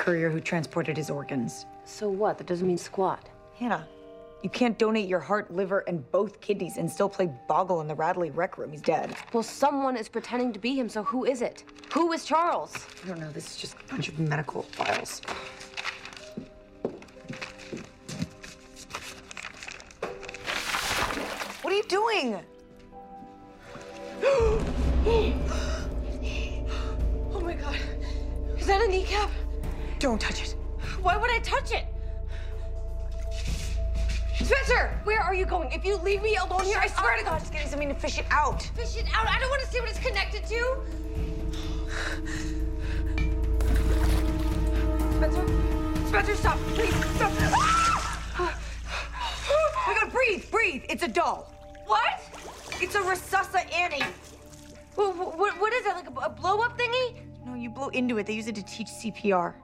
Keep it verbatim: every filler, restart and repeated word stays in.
courier who transported his organs. So what? That doesn't mean squat. Hannah, you can't donate your heart, liver, and both kidneys and still play Boggle in the Radley rec room. He's dead. Well, someone is pretending to be him, so who is it? Who is Charles? I don't know. This is just a bunch of medical files. What are you doing? Oh my God. Is that a kneecap? Don't touch it. Why would I touch it? Spencer, where are you going? If you leave me alone here, I swear to God. I'm just getting something to fish it out. Fish it out. I don't want to see what it's connected to. Spencer? Spencer, stop. Please, stop. Oh my God, breathe, breathe. It's a doll. What? It's a Rasasa Annie. What, what, what is that, like a, a blow-up thingy? No, you blow into it. They use it to teach C P R.